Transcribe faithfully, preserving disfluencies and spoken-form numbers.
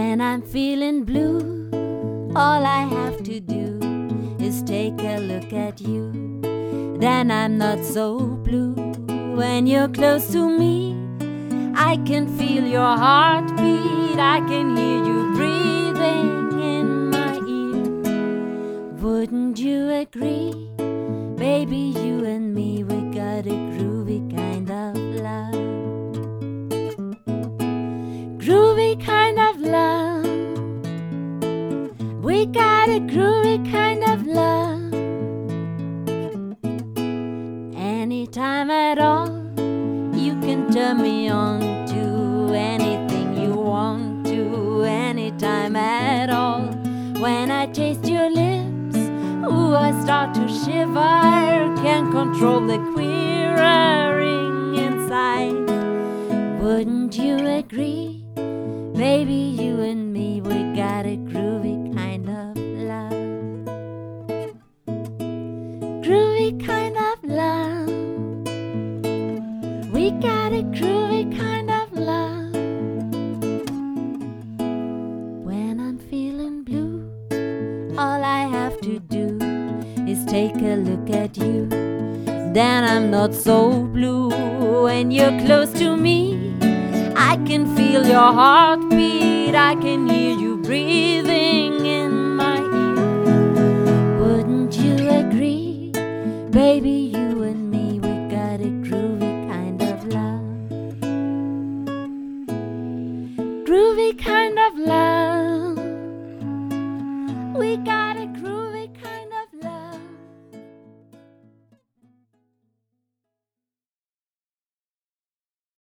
When I'm feeling blue, all I have to do is take a look at you. Then I'm not so blue. When you're close to me, I can feel your heartbeat. I can hear you breathing in my ear. Wouldn't you agree? Baby, you and me, we got a groovy kind of love. Groovy kind of love. We got a groovy kind of love. Anytime at all, you can turn me on to anything you want to. Anytime at all. When I taste your lips, ooh, I start to shiver. Can't control the quivering inside. Wouldn't you agree? Baby, you and me, we got a groovy kind of love. Groovy kind of love. We got a groovy kind of love. When I'm feeling blue, all I have to do is take a look at you. Then I'm not so blue. When you're close to me, I can feel your heartbeat. I can hear you breathing in my ear. Wouldn't you agree? Baby, you and me, we got a groovy kind of love. Groovy kind of love. We got